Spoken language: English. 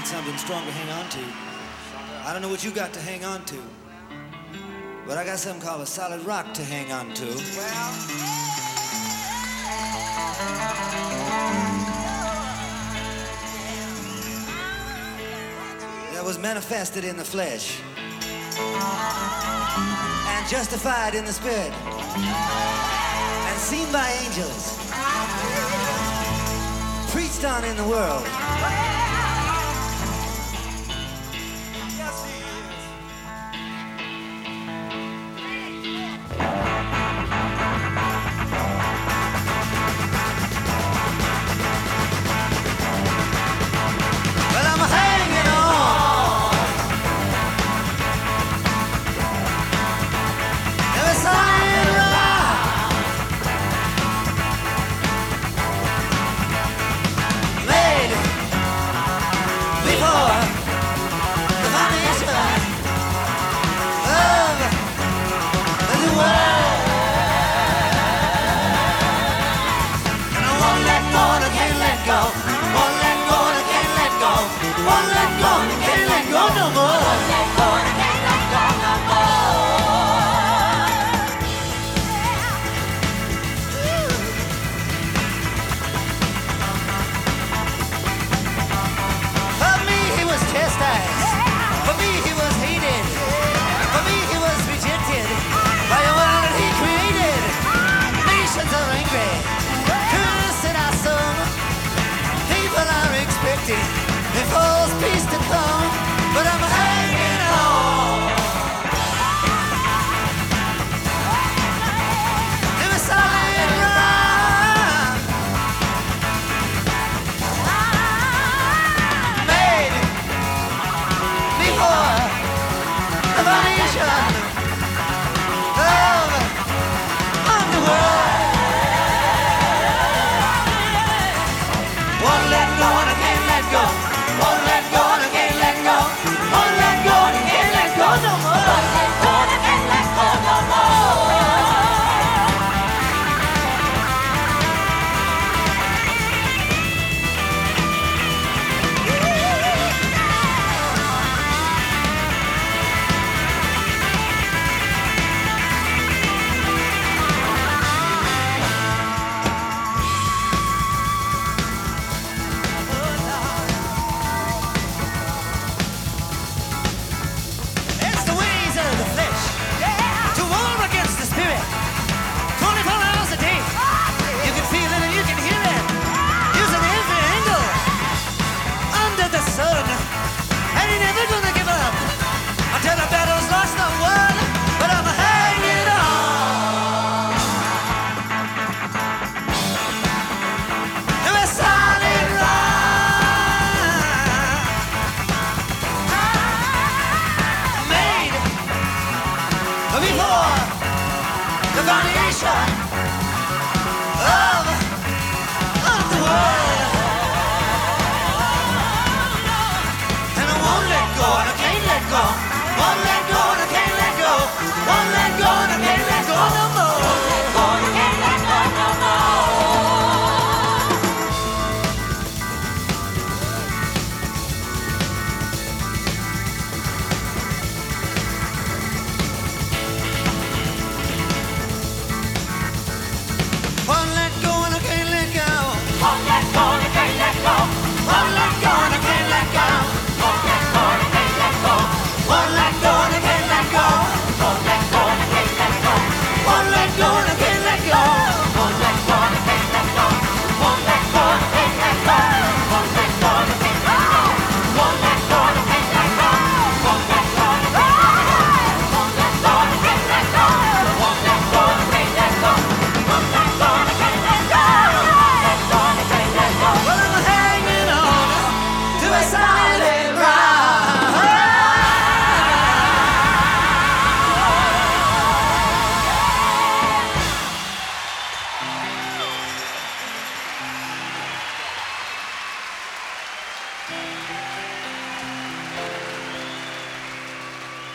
need something strong to hang on to. I don't know what you got to hang on to, but I got something called a solid rock to hang on to. That was manifested in the flesh and justified in the spirit and seen by angels, preached on in the world. It falls peace to come, but I'm hanging on. In a solid rock, made before the foundation of the world. Won't let go and I can't let go.